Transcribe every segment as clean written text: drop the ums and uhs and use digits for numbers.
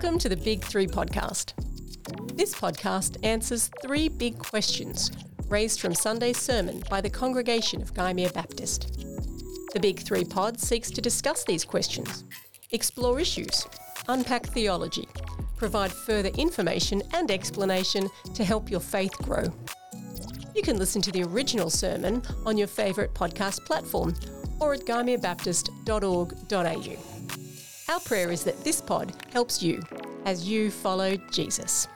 Welcome to the Big Three podcast. This podcast answers three big questions raised from Sunday's sermon by the congregation of Gymea Baptist. The Big Three pod seeks to discuss these questions, explore issues, unpack theology, provide further information and explanation to help your faith grow. You can listen to the original sermon on your favourite podcast platform or at gymeabaptist.org.au. Our prayer is that this pod helps you as you follow Jesus.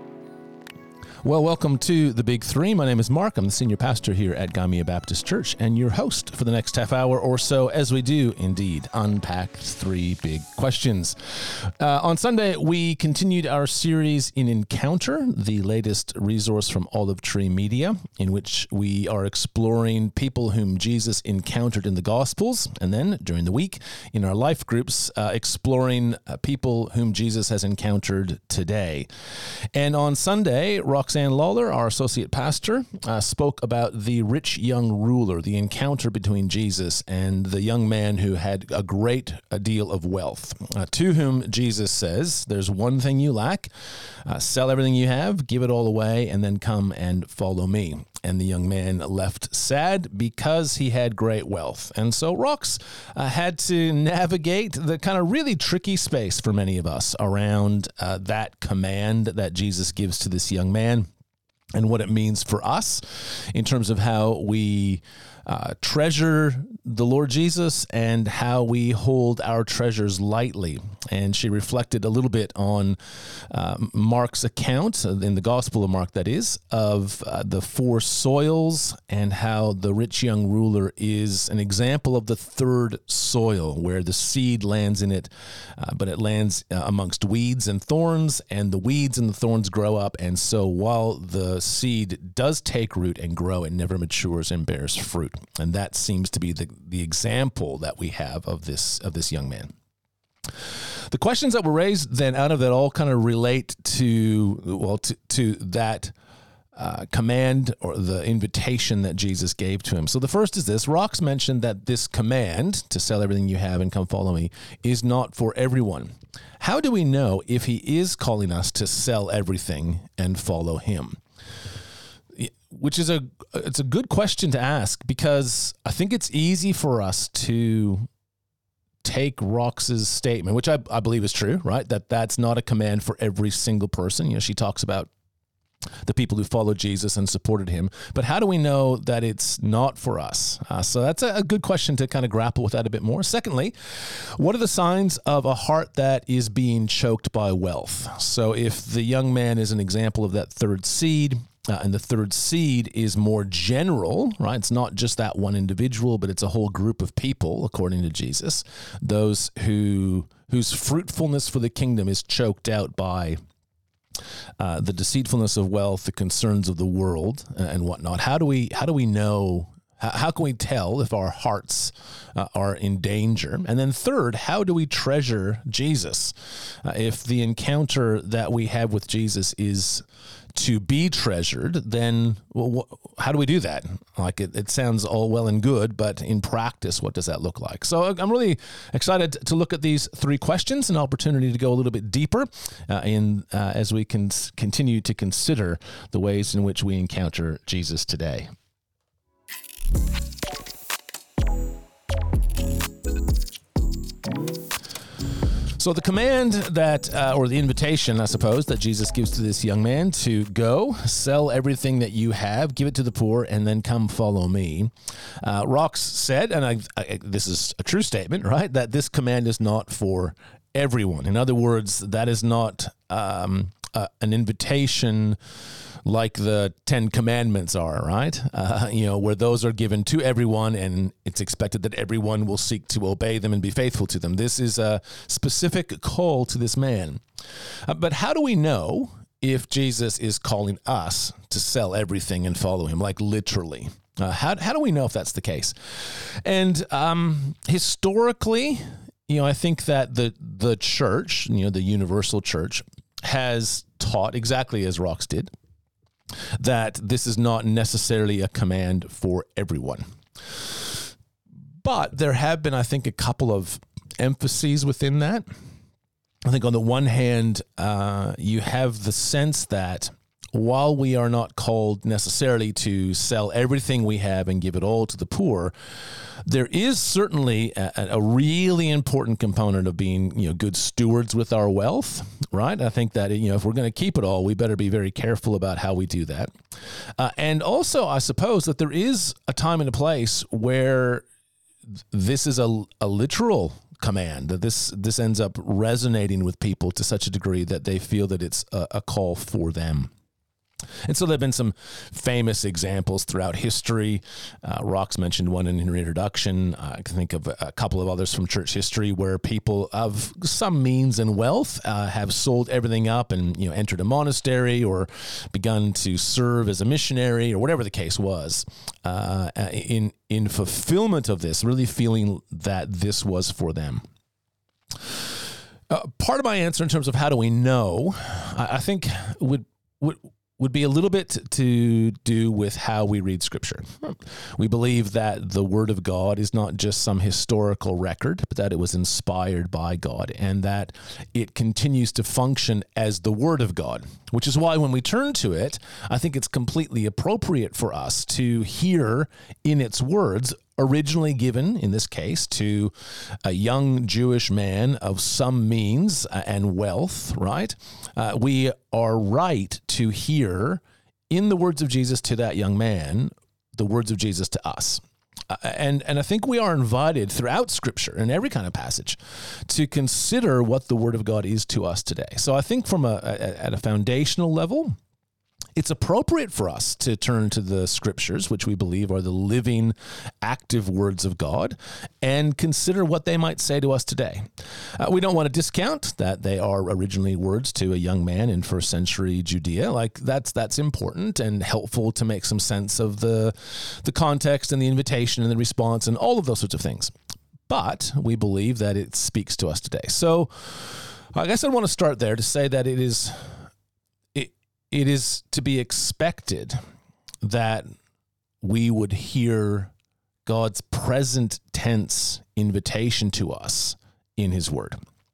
Well, welcome to the Big Three. My name is Mark. I'm the senior pastor here at Gymea Baptist Church and your host for the next half hour or so as we do indeed unpack three big questions. On Sunday, we continued our series in Encounter, the latest resource from Olive Tree Media, in which we are exploring people whom Jesus encountered in the Gospels, and then during the week in our life groups, exploring people whom Jesus has encountered today. And on Sunday, Roxanne Lawler, our associate pastor, spoke about the rich young ruler, the encounter between Jesus and the young man who had a great deal of wealth, to whom Jesus says, there's one thing you lack, sell everything you have, give it all away, and then come and follow me. And the young man left sad because he had great wealth. And so Rox had to navigate the kind of really tricky space for many of us around that command that Jesus gives to this young man and what it means for us in terms of how we treasure the Lord Jesus and how we hold our treasures lightly. And she reflected a little bit on Mark's account, in the Gospel of Mark that is, of the four soils and how the rich young ruler is an example of the third soil where the seed lands in it, but it lands amongst weeds and thorns, and the weeds and the thorns grow up. And so while the seed does take root and grow, it never matures and bears fruit. And that seems to be the example that we have of this young man. The questions that were raised then out of that all kind of relate to that command or the invitation that Jesus gave to him. So the first is this. Rox mentioned that this command to sell everything you have and come follow me is not for everyone. How do we know if he is calling us to sell everything and follow him? Which is it's a good question to ask, because I think it's easy for us to take Rox's statement, which I believe is true, right? That's not a command for every single person. You know, she talks about the people who followed Jesus and supported him. But how do we know that it's not for us? So that's a good question to kind of grapple with that a bit more. Secondly, what are the signs of a heart that is being choked by wealth? So if the young man is an example of that third seed, and the third seed is more general, right? It's not just that one individual, but it's a whole group of people, according to Jesus, those whose fruitfulness for the kingdom is choked out by the deceitfulness of wealth, the concerns of the world, and whatnot. How do we know? How can we tell if our hearts are in danger? And then third, how do we treasure Jesus? If the encounter that we have with Jesus is to be treasured, then how do we do that? Like it sounds all well and good, but in practice, what does that look like? So I'm really excited to look at these three questions, an opportunity to go a little bit deeper as we can continue to consider the ways in which we encounter Jesus today. So the command that, or the invitation, I suppose, that Jesus gives to this young man to go, sell everything that you have, give it to the poor, and then come follow me. Rox said, and this is a true statement, right, that this command is not for everyone. In other words, that is not an invitation like the 10 Commandments are, right? Where those are given to everyone and it's expected that everyone will seek to obey them and be faithful to them. This is a specific call to this man. But how do we know if Jesus is calling us to sell everything and follow him, like literally? How do we know if that's the case? And historically, I think that the church, the universal church, has taught exactly as Rox did, that this is not necessarily a command for everyone. But there have been, I think, a couple of emphases within that. I think on the one hand, you have the sense that while we are not called necessarily to sell everything we have and give it all to the poor, there is certainly a really important component of being, good stewards with our wealth, right? I think that, if we're going to keep it all, we better be very careful about how we do that. And also, I suppose that there is a time and a place where this is a literal command, that this ends up resonating with people to such a degree that they feel that it's a call for them. And so there have been some famous examples throughout history. Rox mentioned one in her introduction. I can think of a couple of others from church history where people of some means and wealth have sold everything up and entered a monastery or begun to serve as a missionary or whatever the case was. In fulfillment of this, really feeling that this was for them. Part of my answer in terms of how do we know, I think would be a little bit to do with how we read Scripture. We believe that the Word of God is not just some historical record, but that it was inspired by God and that it continues to function as the Word of God, which is why when we turn to it, I think it's completely appropriate for us to hear in its words originally given, in this case, to a young Jewish man of some means and wealth, right? We are right to hear in the words of Jesus to that young man, the words of Jesus to us. And I think we are invited throughout Scripture, in every kind of passage, to consider what the Word of God is to us today. So I think from at a foundational level, it's appropriate for us to turn to the Scriptures, which we believe are the living, active words of God, and consider what they might say to us today. We don't want to discount that they are originally words to a young man in first century Judea. Like that's important and helpful to make some sense of the context and the invitation and the response and all of those sorts of things. But we believe that it speaks to us today. So I guess I want to start there to say that it is to be expected that we would hear God's present tense invitation to us in His Word.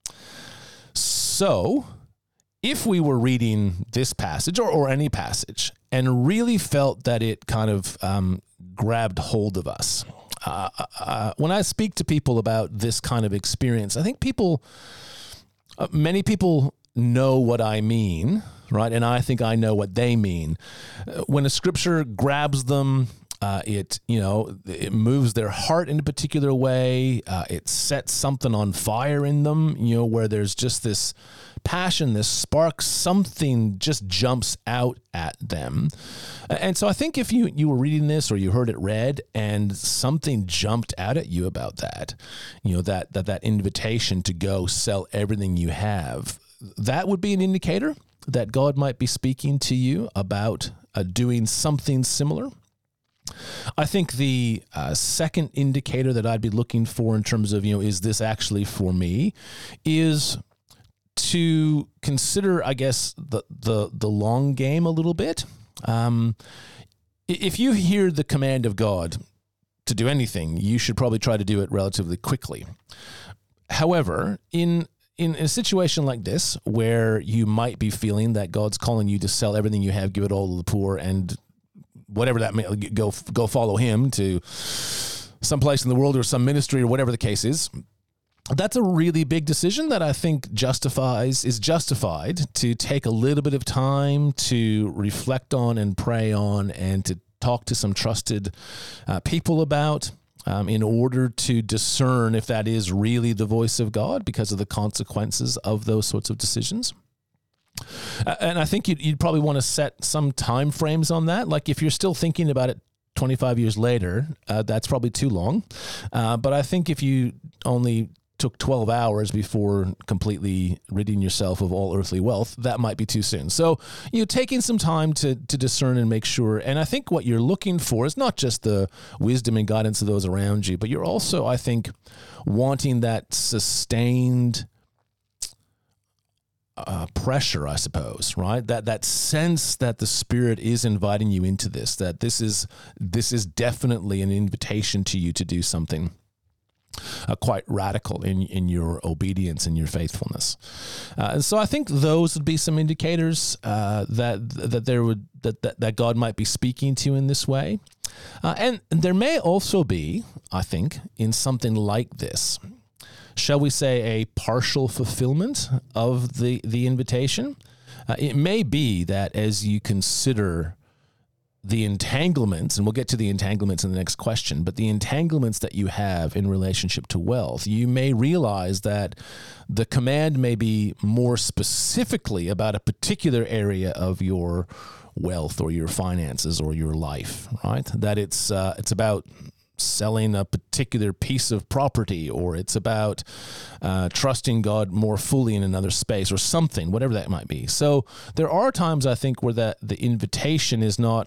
So, if we were reading this passage or any passage and really felt that it kind of grabbed hold of us, when I speak to people about this kind of experience, I think many people know what I mean, right? And I think I know what they mean. When a scripture grabs them, it moves their heart in a particular way. It sets something on fire in them, where there's just this passion, this spark, something just jumps out at them. And so I think if you were reading this or you heard it read and something jumped out at you about that, that invitation to go sell everything you have, that would be an indicator that God might be speaking to you about doing something similar. I think the second indicator that I'd be looking for in terms of, is this actually for me, is to consider, I guess, the long game a little bit. If you hear the command of God to do anything, you should probably try to do it relatively quickly. However, in a situation like this, where you might be feeling that God's calling you to sell everything you have, give it all to the poor, and whatever that may go follow Him to some place in the world or some ministry or whatever the case is, that's a really big decision that I think is justified to take a little bit of time to reflect on and pray on and to talk to some trusted people about. In order to discern if that is really the voice of God because of the consequences of those sorts of decisions. And I think you'd probably want to set some time frames on that. Like if you're still thinking about it 25 years later, that's probably too long. But I think if you only took 12 hours before completely ridding yourself of all earthly wealth, that might be too soon. So, taking some time to discern and make sure. And I think what you're looking for is not just the wisdom and guidance of those around you, but you're also, I think, wanting that sustained pressure, I suppose, right? That sense that the Spirit is inviting you into this, that this is definitely an invitation to you to do something. quite radical in your obedience and your faithfulness. And so I think those would be some indicators that God might be speaking to you in this way. And there may also be, I think, in something like this, shall we say, a partial fulfillment of the invitation. It may be that as you consider the entanglements, and we'll get to the entanglements in the next question, but the entanglements that you have in relationship to wealth, you may realize that the command may be more specifically about a particular area of your wealth or your finances or your life, right? That it's about selling a particular piece of property, or it's about trusting God more fully in another space or something, whatever that might be. So there are times, I think, where the invitation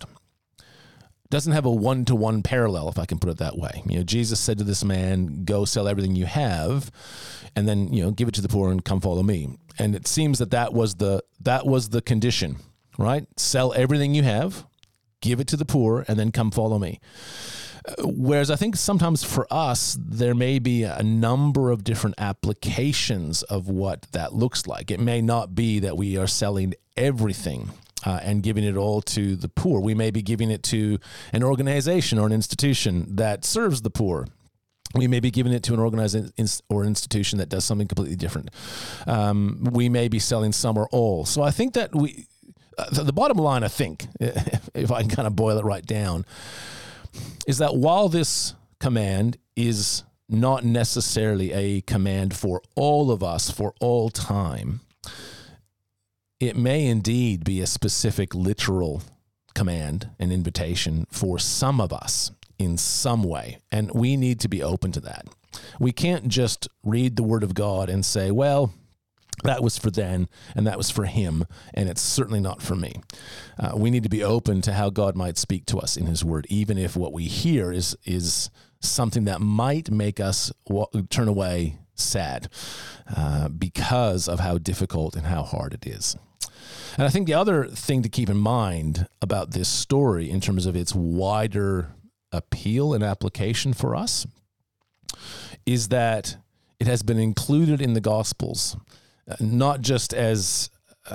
doesn't have a one-to-one parallel, if I can put it that way. Jesus said to this man, go sell everything you have and then, give it to the poor and come follow me. And it seems that was the condition, right? Sell everything you have, give it to the poor, and then come follow me. Whereas I think sometimes for us, there may be a number of different applications of what that looks like. It may not be that we are selling everything and giving it all to the poor. We may be giving it to an organization or an institution that serves the poor. We may be giving it to an organization or institution that does something completely different. We may be selling some or all. So I think that the bottom line, I think, if I can kind of boil it right down, is that while this command is not necessarily a command for all of us for all time, it may indeed be a specific literal command, an invitation for some of us in some way, and we need to be open to that. We can't just read the Word of God and say, well, that was for then, and that was for him, and it's certainly not for me. We need to be open to how God might speak to us in his word, even if what we hear is something that might make us turn away sad because of how difficult and how hard it is. And I think the other thing to keep in mind about this story in terms of its wider appeal and application for us is that it has been included in the Gospels, not just as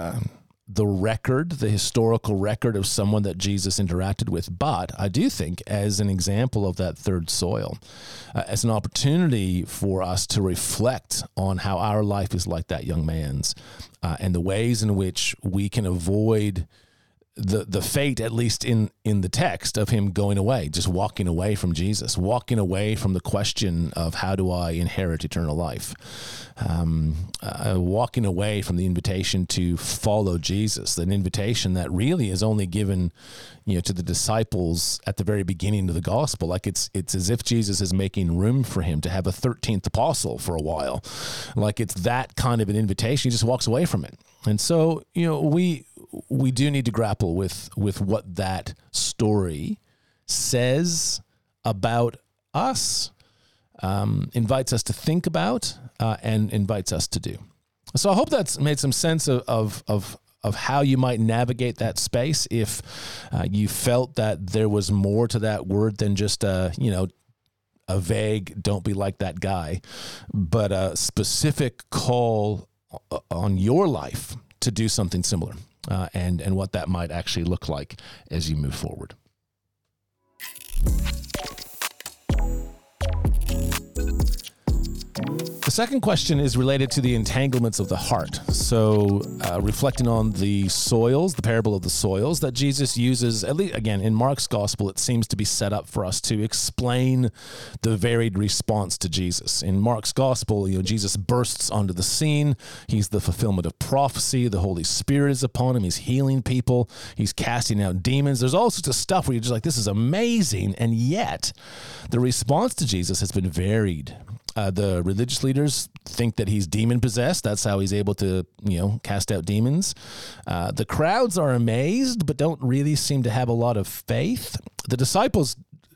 the historical record of someone that Jesus interacted with, but I do think as an example of that third soil, as an opportunity for us to reflect on how our life is like that young man's, and the ways in which we can avoid the fate, at least in the text, of him going away, just walking away from Jesus, walking away from the question of how do I inherit eternal life, walking away from the invitation to follow Jesus, an invitation that really is only given, to the disciples at the very beginning of the gospel. Like it's as if Jesus is making room for him to have a 13th apostle for a while. Like it's that kind of an invitation. He just walks away from it. And so, we do need to grapple with what that story says about us, invites us to think about, and invites us to do. So I hope that's made some sense of how you might navigate that space if you felt that there was more to that word than just a vague "don't be like that guy," but a specific call on your life to do something similar. And what that might actually look like as you move forward. The second question is related to the entanglements of the heart. So reflecting on the soils, the parable of the soils that Jesus uses, at least again in Mark's gospel, it seems to be set up for us to explain the varied response to Jesus. In Mark's gospel, Jesus bursts onto the scene. He's the fulfillment of prophecy. The Holy Spirit is upon him. He's healing people. He's casting out demons. There's all sorts of stuff where you're just like, this is amazing. And yet the response to Jesus has been varied. The religious leaders think that he's demon-possessed. That's how he's able to, cast out demons. The crowds are amazed, but don't really seem to have a lot of faith. The disciples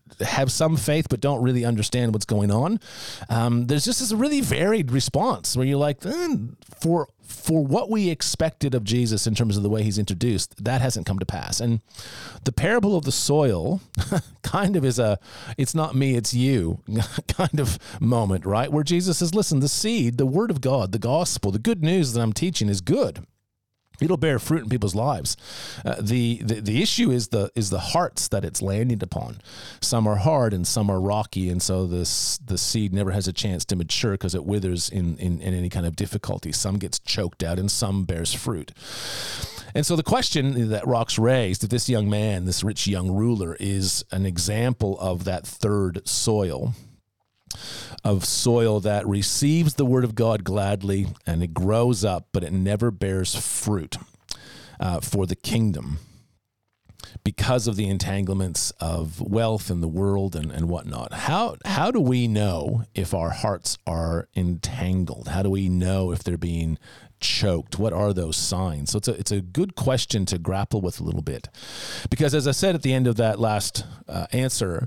have some faith but don't really understand what's going on. There's just this really varied response where you're like, for what we expected of Jesus in terms of the way he's introduced, that hasn't come to pass. And the parable of the soil kind of is it's not me, it's you kind of moment, right? Where Jesus says, listen, the seed, the word of God, the gospel, the good news that I'm teaching is good. It'll bear fruit in people's lives. The issue is the hearts that it's landing upon. Some are hard and some are rocky, and so the seed never has a chance to mature because it withers in any kind of difficulty. Some gets choked out and some bears fruit. And so the question that Rox raised, that this young man, this rich young ruler, is an example of that third soil, of soil that receives the word of God gladly, and it grows up, but it never bears fruit for the kingdom because of the entanglements of wealth and the world and whatnot. How do we know if our hearts are entangled? How do we know if they're being choked? What are those signs? So it's a good question to grapple with a little bit, because as I said at the end of that last answer,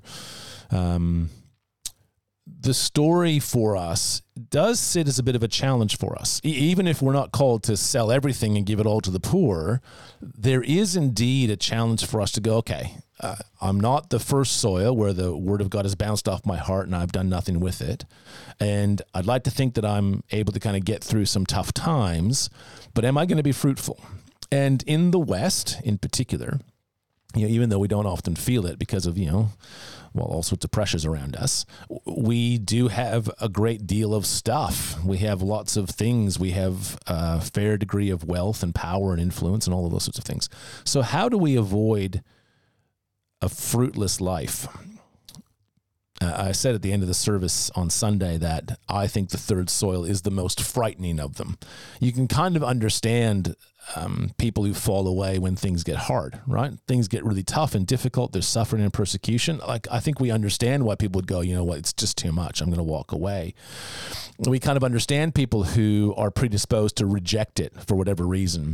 the story for us does sit as a bit of a challenge for us. Even if we're not called to sell everything and give it all to the poor, there is indeed a challenge for us to go, okay, I'm not the first soil where the word of God has bounced off my heart and I've done nothing with it. And I'd like to think that I'm able to kind of get through some tough times, but am I going to be fruitful? And in the West in particular, even though we don't often feel it because of, all sorts of pressures around us, we do have a great deal of stuff. We have lots of things. We have a fair degree of wealth and power and influence and all of those sorts of things. So how do we avoid a fruitless life? I said at the end of the service on Sunday that I think the third soil is the most frightening of them. You can kind of understand people who fall away when things get hard, right? Things get really tough and difficult. There's suffering and persecution. Like, I think we understand why people would go, you know what, it's just too much. I'm going to walk away. We kind of understand people who are predisposed to reject it for whatever reason.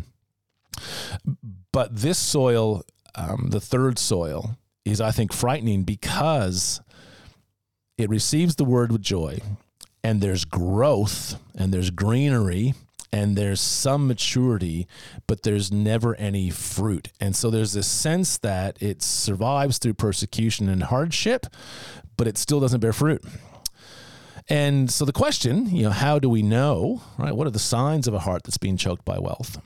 But this soil, the third soil, is, I think, frightening because it receives the word with joy, and there's growth, and there's greenery, and there's some maturity, but there's never any fruit. And so there's this sense that it survives through persecution and hardship, but it still doesn't bear fruit. And so the question, how do we know, right? What are the signs of a heart that's being choked by wealth?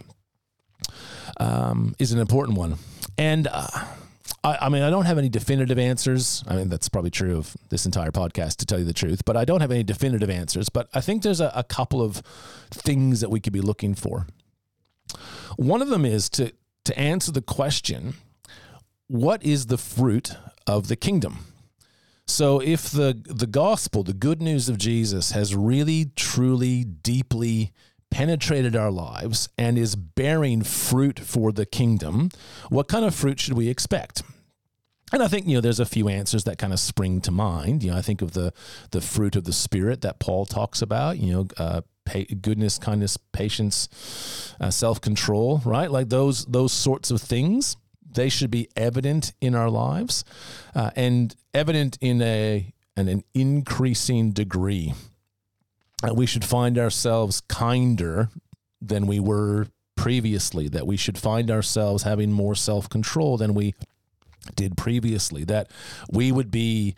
Is an important one. And I don't have any definitive answers. I mean, that's probably true of this entire podcast, to tell you the truth, but I don't have any definitive answers. But I think there's a couple of things that we could be looking for. One of them is to answer the question, what is the fruit of the kingdom? So if the gospel, the good news of Jesus, has really, truly, deeply penetrated our lives and is bearing fruit for the kingdom, what kind of fruit should we expect? And I think, there's a few answers that kind of spring to mind. I think of the fruit of the Spirit that Paul talks about, goodness, kindness, patience, self-control, right? Like those sorts of things, they should be evident in our lives and evident in an increasing degree. We should find ourselves kinder than we were previously, that we should find ourselves having more self-control than we did previously, that we would be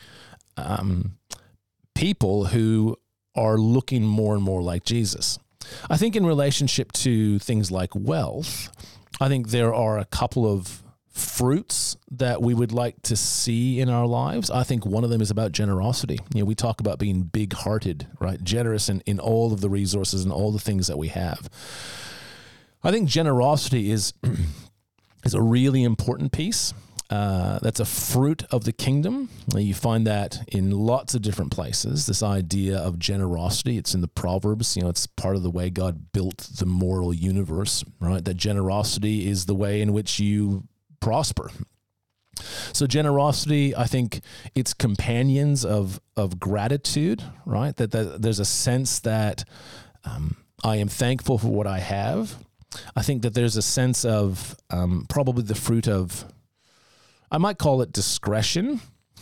people who are looking more and more like Jesus. I think in relationship to things like wealth, I think there are a couple of fruits that we would like to see in our lives. I think one of them is about generosity. We talk about being big-hearted, right? Generous in all of the resources and all the things that we have. I think generosity is a really important piece. That's a fruit of the kingdom. You find that in lots of different places, this idea of generosity. It's in the Proverbs. It's part of the way God built the moral universe, right? That generosity is the way in which you prosper. So generosity, I think it's companions of gratitude, right? That there's a sense that I am thankful for what I have. I think that there's a sense of probably the fruit of, I might call it discretion,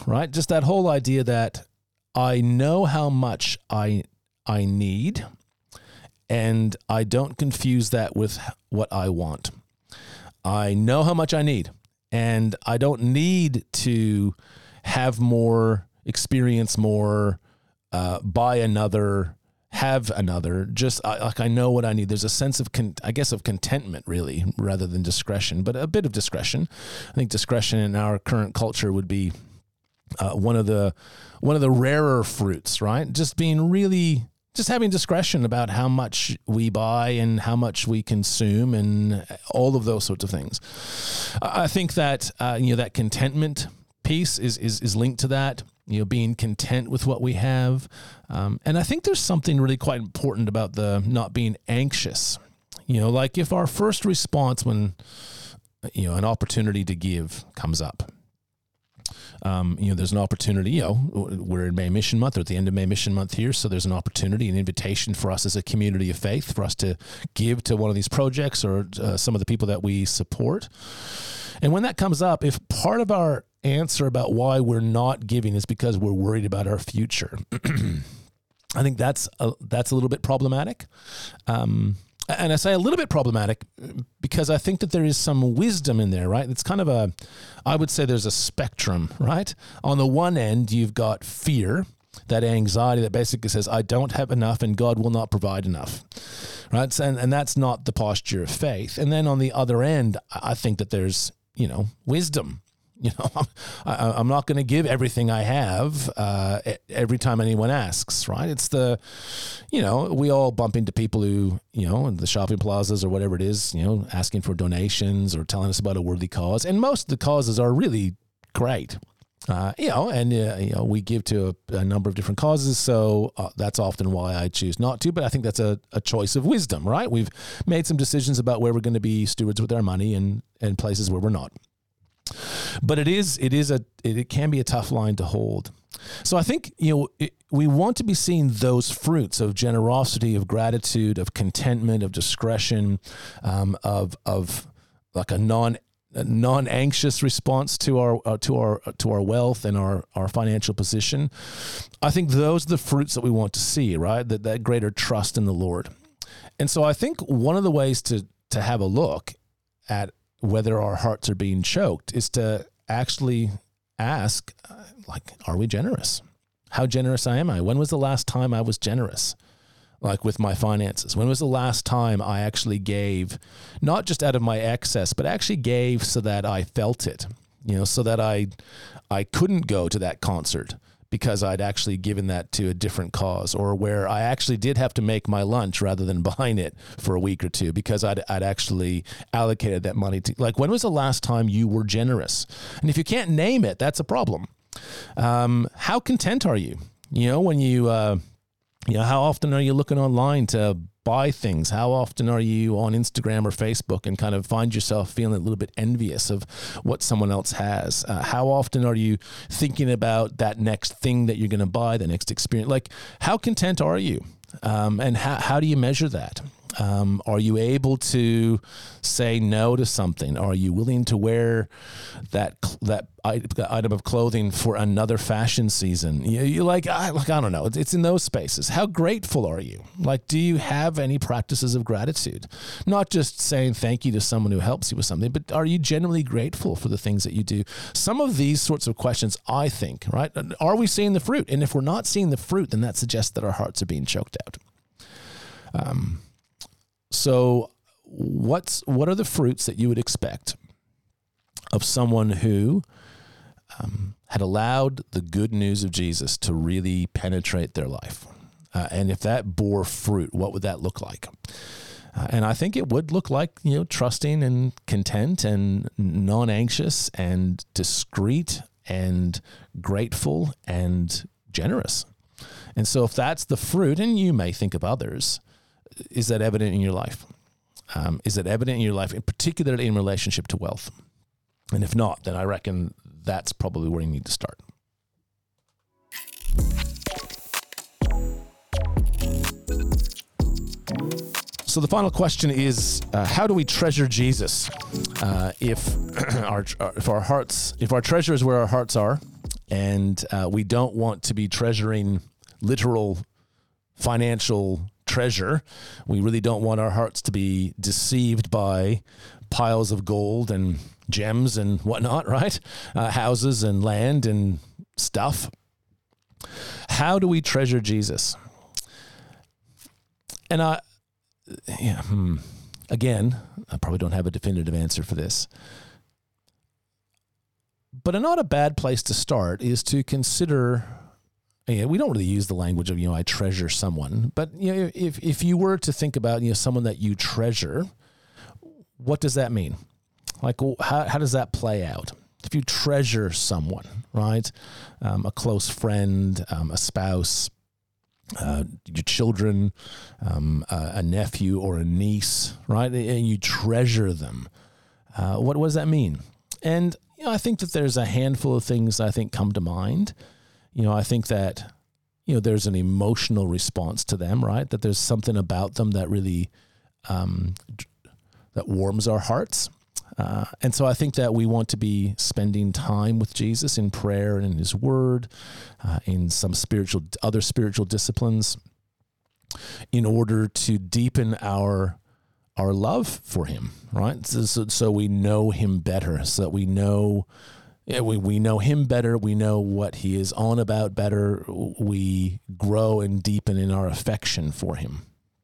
right? Just that whole idea that I know how much I need, and I don't confuse that with what I want. I know how much I need, and I don't need to have more, experience more, buy another, have another. Just like I know what I need. There's a sense of, of contentment, really, rather than discretion, but a bit of discretion. I think discretion in our current culture would be one of the rarer fruits, right? Just having discretion about how much we buy and how much we consume and all of those sorts of things. I think that that contentment piece is linked to that. Being content with what we have, and I think there's something really quite important about the not being anxious. Like if our first response when an opportunity to give comes up. There's an opportunity, we're in May Mission Month, or at the end of May Mission Month here, so there's an opportunity, an invitation for us as a community of faith, for us to give to one of these projects or some of the people that we support. And when that comes up, if part of our answer about why we're not giving is because we're worried about our future, I think that's a little bit problematic. And I say a little bit problematic because I think that there is some wisdom in there, right? It's kind of I would say there's a spectrum, right? On the one end, you've got fear, that anxiety that basically says, I don't have enough and God will not provide enough, right? And that's not the posture of faith. And then on the other end, I think that there's, wisdom. I'm not going to give everything I have every time anyone asks, right? It's we all bump into people who, in the shopping plazas or whatever it is, asking for donations or telling us about a worthy cause. And most of the causes are really great, we give to a number of different causes. So that's often why I choose not to, but I think that's a choice of wisdom, right? We've made some decisions about where we're going to be stewards with our money and places where we're not. But it can be a tough line to hold. So I think, we want to be seeing those fruits of generosity, of gratitude, of contentment, of discretion, of like a non-anxious response to our wealth and our financial position. I think those are the fruits that we want to see, right? That greater trust in the Lord. And so I think one of the ways to have a look at whether our hearts are being choked is to actually ask, are we generous? How generous am I? When was the last time I was generous? Like with my finances? When was the last time I actually gave, not just out of my excess, but actually gave so that I felt it, so that I couldn't go to that concert because I'd actually given that to a different cause, or where I actually did have to make my lunch rather than buying it for a week or two because I'd actually allocated that money to, when was the last time you were generous? And if you can't name it, that's a problem. How content are you? When you, how often are you looking online to buy things? How often are you on Instagram or Facebook and kind of find yourself feeling a little bit envious of what someone else has? How often are you thinking about that next thing that you're going to buy, the next experience? How content are you? And how do you measure that? Are you able to say no to something? Are you willing to wear that item of clothing for another fashion season? I don't know. It's in those spaces. How grateful are you? Do you have any practices of gratitude? Not just saying thank you to someone who helps you with something, but are you genuinely grateful for the things that you do? Some of these sorts of questions, I think, right? Are we seeing the fruit? And if we're not seeing the fruit, then that suggests that our hearts are being choked out. So what are the fruits that you would expect of someone who had allowed the good news of Jesus to really penetrate their life? And if that bore fruit, what would that look like? And I think it would look like, trusting and content and non-anxious and discreet and grateful and generous. And so if that's the fruit, and you may think of others, is that evident in your life? Is it evident in your life, particularly in relationship to wealth? And if not, then I reckon that's probably where you need to start. So the final question is, how do we treasure Jesus? If our treasure is where our hearts are, And we don't want to be treasuring literal financial treasure. We really don't want our hearts to be deceived by piles of gold and gems and whatnot, right? Houses and land and stuff. How do we treasure Jesus? And again, I probably don't have a definitive answer for this. But not a bad place to start is to consider. We don't really use the language of, I treasure someone, but if you were to think about, someone that you treasure, what does that mean? Like, how does that play out? If you treasure someone, right? A close friend, a spouse, your children, a nephew or a niece, right? And you treasure them. What does that mean? And, I think that there's a handful of things I think come to mind. I think that, there's an emotional response to them, right? That there's something about them that really, that warms our hearts. And so I think that we want to be spending time with Jesus in prayer and in his word, in some other spiritual disciplines, in order to deepen our love for him, right? So we know him better, so that we know him better. We know what he is on about better. We grow and deepen in our affection for him.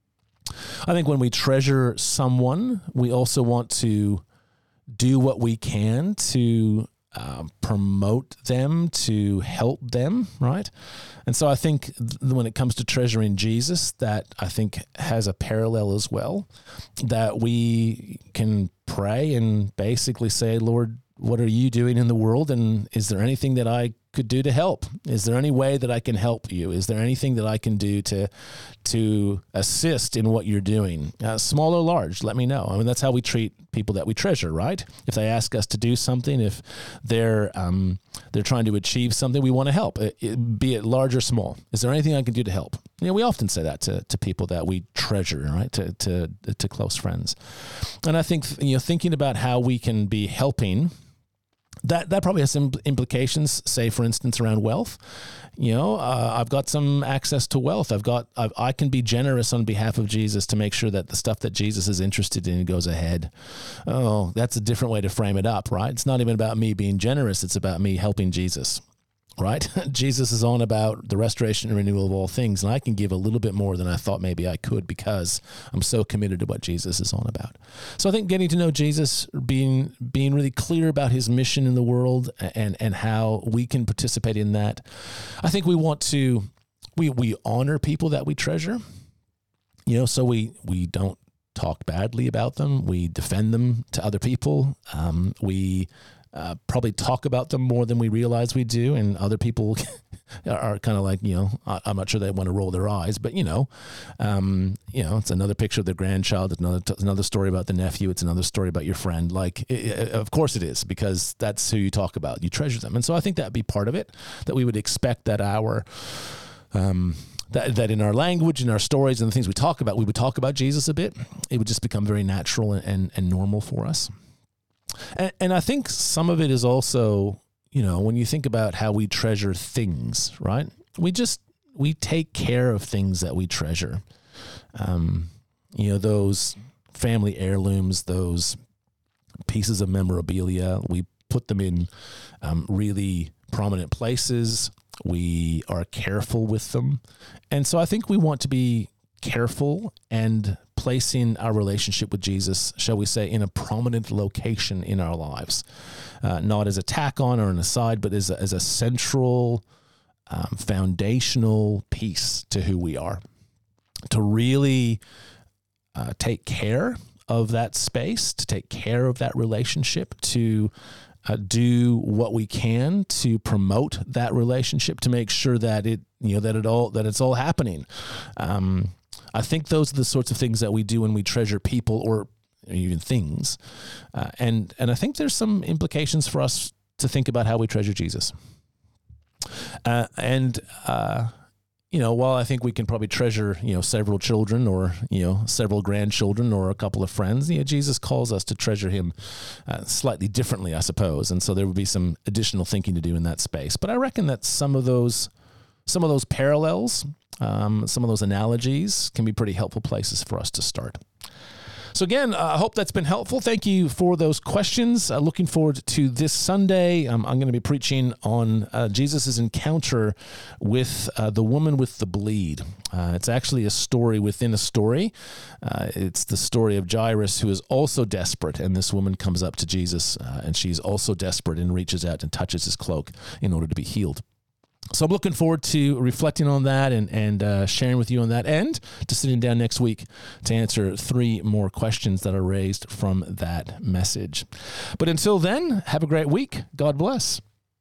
I think when we treasure someone, we also want to do what we can to promote them, to help them, right? And so I think when it comes to treasuring Jesus, that I think has a parallel as well, that we can pray and basically say, Lord, what are you doing in the world? And is there anything that I could do to help? Is there any way that I can help you? Is there anything that I can do to assist in what you're doing? Small or large, let me know. I mean, that's how we treat people that we treasure, right? If they ask us to do something, if they're trying to achieve something, we want to help, be it large or small. Is there anything I can do to help? We often say that to people that we treasure, right? To close friends. And I think, thinking about how we can be helping, that probably has some implications, say, for instance, around wealth. I've got some access to wealth. I can be generous on behalf of Jesus to make sure that the stuff that Jesus is interested in goes ahead. Oh, that's a different way to frame it up, right? It's not even about me being generous. It's about me helping Jesus, right? Jesus is on about the restoration and renewal of all things, and I can give a little bit more than I thought maybe I could because I'm so committed to what Jesus is on about. So I think getting to know Jesus, being really clear about his mission in the world and how we can participate in that. I think we want to, we honor people that we treasure, so we don't talk badly about them. We defend them to other people. We probably talk about them more than we realize we do, and other people are kind of like, I'm not sure they want to roll their eyes, but it's another picture of their grandchild. It's another story about the nephew. It's another story about your friend. Of course it is, because that's who you talk about. You treasure them, and so I think that'd be part of it. That we would expect that that in our language, in our stories, and the things we talk about, we would talk about Jesus a bit. It would just become very natural and normal for us. And I think some of it is also, when you think about how we treasure things, right? We take care of things that we treasure. Those family heirlooms, those pieces of memorabilia, we put them in really prominent places. We are careful with them. And so I think we want to be careful and placing our relationship with Jesus, shall we say, in a prominent location in our lives, not as a tack on or an aside, but as a central, foundational piece to who we are. To really take care of that space, to take care of that relationship, to do what we can to promote that relationship, to make sure that it's all happening. I think those are the sorts of things that we do when we treasure people or even things. And I think there's some implications for us to think about how we treasure Jesus. while I think we can probably treasure, several children or, several grandchildren or a couple of friends, Jesus calls us to treasure him slightly differently, I suppose. And so there would be some additional thinking to do in that space. But I reckon that some of those parallels, some of those analogies can be pretty helpful places for us to start. So again, I hope that's been helpful. Thank you for those questions. Looking forward to this Sunday. I'm going to be preaching on Jesus' encounter with the woman with the bleed. It's actually a story within a story. It's the story of Jairus, who is also desperate, and this woman comes up to Jesus, and she's also desperate and reaches out and touches his cloak in order to be healed. So I'm looking forward to reflecting on that and sharing with you on that, and to sitting down next week to answer 3 more questions that are raised from that message. But until then, have a great week. God bless.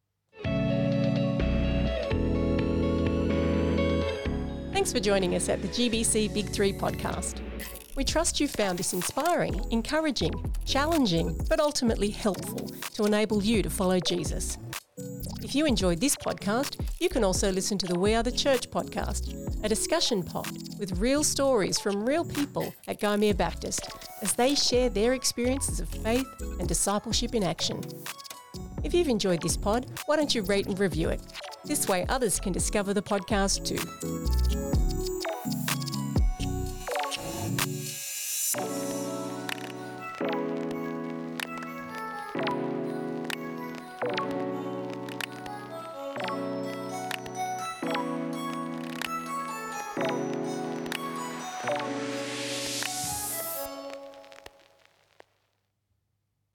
Thanks for joining us at the GBC Big 3 podcast. We trust you found this inspiring, encouraging, challenging, but ultimately helpful to enable you to follow Jesus. If you enjoyed this podcast, you can also listen to the We Are the Church podcast, a discussion pod with real stories from real people at Gymea Baptist as they share their experiences of faith and discipleship in action. If you've enjoyed this pod, why don't you rate and review it? This way others can discover the podcast too.